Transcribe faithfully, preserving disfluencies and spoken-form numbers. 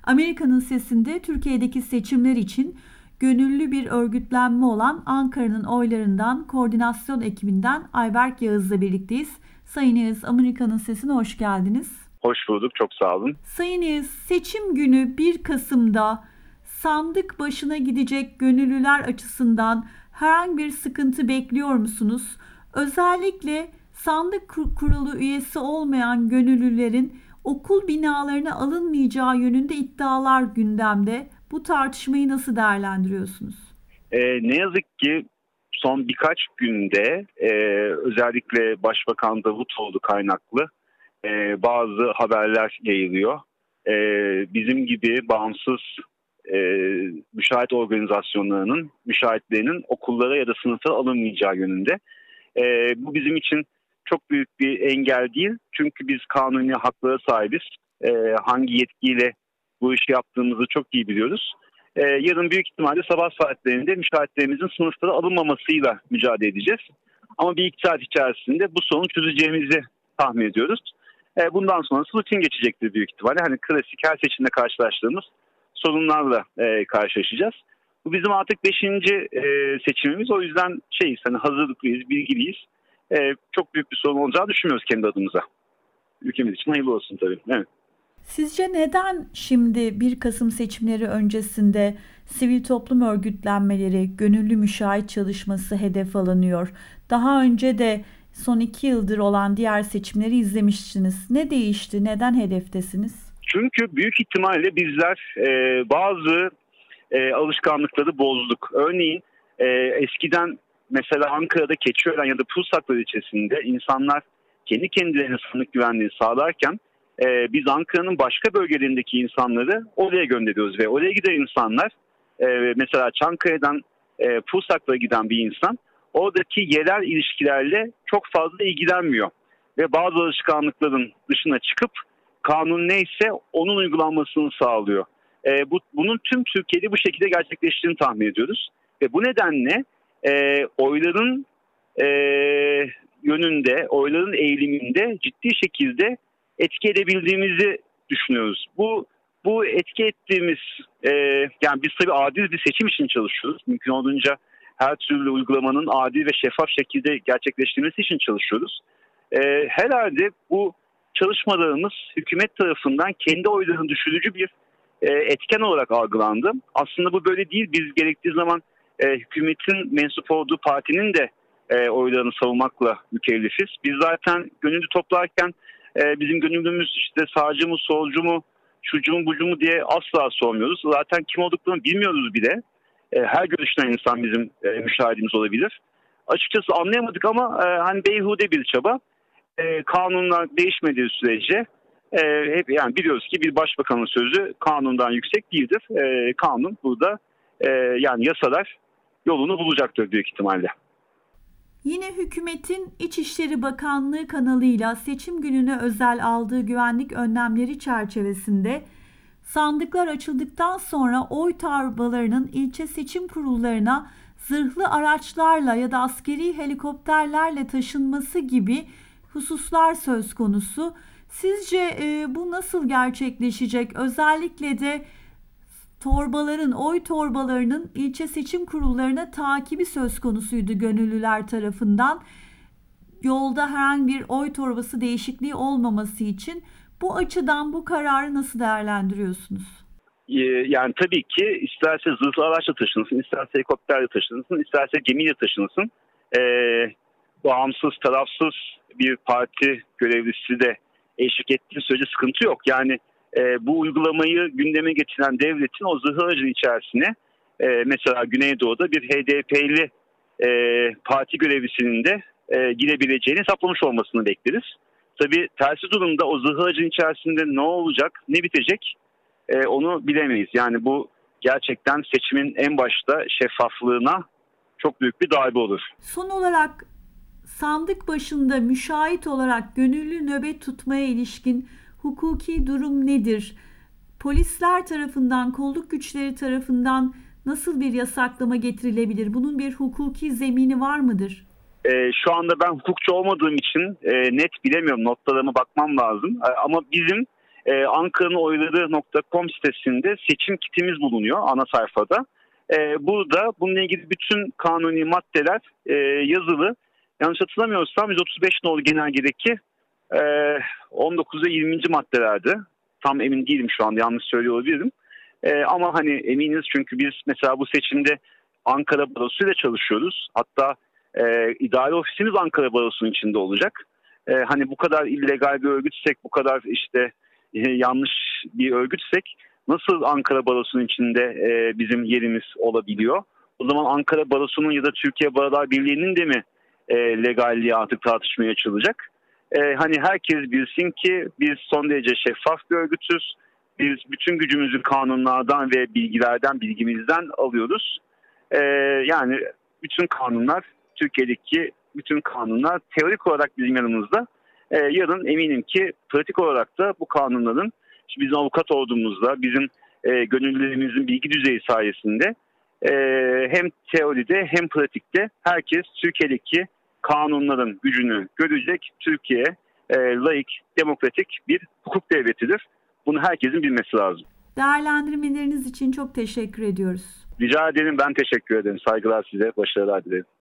Amerika'nın Sesi'nde Türkiye'deki seçimler için gönüllü bir örgütlenme olan Ankara'nın oylarından koordinasyon ekibinden Ayberk Yağız'la birlikteyiz. Sayın Yağız, Amerika'nın Sesi'ne hoş geldiniz. Hoş bulduk, çok sağ olun. Sayın Yağız, seçim günü bir Kasım'da sandık başına gidecek gönüllüler açısından herhangi bir sıkıntı bekliyor musunuz? Özellikle sandık kurulu üyesi olmayan gönüllülerin okul binalarına alınmayacağı yönünde iddialar gündemde. Bu tartışmayı nasıl değerlendiriyorsunuz? Ee, ne yazık ki son birkaç günde e, özellikle Başbakan Davutoğlu kaynaklı e, bazı haberler yayılıyor. E, bizim gibi bağımsız e, müşahit organizasyonlarının, müşahitlerinin okullara ya da sınıflara alınmayacağı yönünde. E, bu bizim için çok büyük bir engel değil. Çünkü biz kanuni haklara sahibiz. E, hangi yetkiyle bu işi yaptığımızı çok iyi biliyoruz. Ee, yarın büyük ihtimalle sabah saatlerinde müşahitlerimizin sınıflara alınmamasıyla mücadele edeceğiz. Ama bir iki saat içerisinde bu sorunu çözeceğimizi tahmin ediyoruz. Ee, bundan sonrası rutin geçecektir büyük ihtimalle. Hani klasik her seçimde karşılaştığımız sorunlarla e, karşılaşacağız. Bu bizim artık beşinci e, seçimimiz. O yüzden şeyiz, hani hazırlıklıyız, bilgiliyiz. E, çok büyük bir sorun olacağını düşünmüyoruz kendi adımıza. Ülkemiz için hayırlı olsun tabii. Evet. Sizce neden şimdi bir Kasım seçimleri öncesinde sivil toplum örgütlenmeleri, gönüllü müşahit çalışması hedef alınıyor? Daha önce de son iki yıldır olan diğer seçimleri izlemiştiniz. Ne değişti? Neden hedeftesiniz? Çünkü büyük ihtimalle bizler e, bazı e, alışkanlıkları bozduk. Örneğin e, eskiden mesela Ankara'da Keçiören ya da Pusaklar ilçesinde insanlar kendi kendilerine sanık güvenliği sağlarken Ee, biz Ankara'nın başka bölgelerindeki insanları oraya gönderiyoruz ve oraya giden insanlar e, mesela Çankaya'dan e, Pusak'la giden bir insan oradaki yerel ilişkilerle çok fazla ilgilenmiyor ve bazı alışkanlıkların dışına çıkıp kanun neyse onun uygulanmasını sağlıyor. E, bu, bunun tüm Türkiye'de bu şekilde gerçekleştiğini tahmin ediyoruz ve bu nedenle e, oyların e, yönünde, oyların eğiliminde ciddi şekilde etki edebildiğimizi düşünüyoruz. Bu bu etki ettiğimiz e, yani biz tabii adil bir seçim için çalışıyoruz. Mümkün olduğunca her türlü uygulamanın adil ve şeffaf şekilde gerçekleştirilmesi için çalışıyoruz. E, herhalde bu çalışmalarımız hükümet tarafından kendi oylarını düşürücü bir e, etken olarak algılandı. Aslında bu böyle değil. Biz gerektiği zaman e, hükümetin mensup olduğu partinin de e, oylarını savunmakla mükellefiz. Biz zaten gönüllü toplarken Ee, bizim gönüllümüz işte sağcı mı, solcu mu, şucu mu, bucu mu diye asla sormuyoruz. Zaten kim olduklarını bilmiyoruz bile. Ee, her görüşten insan bizim e, müşahidimiz olabilir. Açıkçası anlayamadık ama e, hani beyhude bir çaba. E, kanunlar değişmediği sürece e, hep yani biliyoruz ki bir başbakanın sözü kanundan yüksek değildir. E, kanun burada e, yani yasalar yolunu bulacaktır büyük ihtimalle. Yine hükümetin İçişleri Bakanlığı kanalıyla seçim gününe özel aldığı güvenlik önlemleri çerçevesinde sandıklar açıldıktan sonra oy torbalarının ilçe seçim kurullarına zırhlı araçlarla ya da askeri helikopterlerle taşınması gibi hususlar söz konusu. Sizce e, bu nasıl gerçekleşecek? Özellikle de torbaların, oy torbalarının ilçe seçim kurullarına takibi söz konusuydu gönüllüler tarafından. Yolda herhangi bir oy torbası değişikliği olmaması için bu açıdan bu kararı nasıl değerlendiriyorsunuz? Yani tabii ki isterse zırhlı araçla taşınırsın, isterse helikopterle taşınırsın, isterse gemiyle taşınırsın. Ee, bağımsız, tarafsız bir parti görevlisi de eşlik ettiği sürece sıkıntı yok. Yani E, bu uygulamayı gündeme getiren devletin o zırhlı aracın içerisine e, mesela Güneydoğu'da bir H D P'li e, parti görevlisinin de e, girebileceğini hesaplamış olmasını bekleriz. Tabii tersi durumda o zırhlı aracın içerisinde ne olacak, ne bitecek e, onu bilemeyiz. Yani bu gerçekten seçimin en başta şeffaflığına çok büyük bir darbe olur. Son olarak sandık başında müşahit olarak gönüllü nöbet tutmaya ilişkin hukuki durum nedir? Polisler tarafından, kolluk güçleri tarafından nasıl bir yasaklama getirilebilir? Bunun bir hukuki zemini var mıdır? E, şu anda ben hukukçu olmadığım için e, net bilemiyorum. Notlarıma bakmam lazım. E, ama bizim e, Ankara'nın oyları nokta com sitesinde seçim kitimiz bulunuyor ana sayfada. E, burada bununla ilgili bütün kanuni maddeler e, yazılı. Yanlış hatırlamıyorsam yüz otuz beş nolu genelgedeki e, on dokuz ve yirminci maddelerdi. Tam emin değilim şu anda, yanlış söylüyor olabilirim. E, ama hani eminiz çünkü biz mesela bu seçimde Ankara Barosu ile çalışıyoruz. Hatta e, idari ofisimiz Ankara Barosu'nun içinde olacak. E, hani bu kadar illegal bir örgütsek, bu kadar işte e, yanlış bir örgütsek nasıl Ankara Barosu'nun içinde e, bizim yerimiz olabiliyor? O zaman Ankara Barosu'nun ya da Türkiye Barolar Birliği'nin de mi e, legalliği artık tartışmaya açılacak? E, hani herkes bilsin ki biz son derece şeffaf bir örgütüz. Biz bütün gücümüzü kanunlardan ve bilgilerden, bilgimizden alıyoruz. Ee, yani bütün kanunlar, Türkiye'deki bütün kanunlar teorik olarak bizim yanımızda. Ee, yarın eminim ki pratik olarak da bu kanunların işte bizim avukat olduğumuzda, bizim e, gönüllülerimizin bilgi düzeyi sayesinde e, hem teoride hem pratikte herkes Türkiye'deki kanunların gücünü görecek. Türkiye e, laik, demokratik bir hukuk devletidir. Bunu herkesin bilmesi lazım. Değerlendirmeleriniz için çok teşekkür ediyoruz. Rica ederim, ben teşekkür ederim. Saygılar size, başarılar dilerim.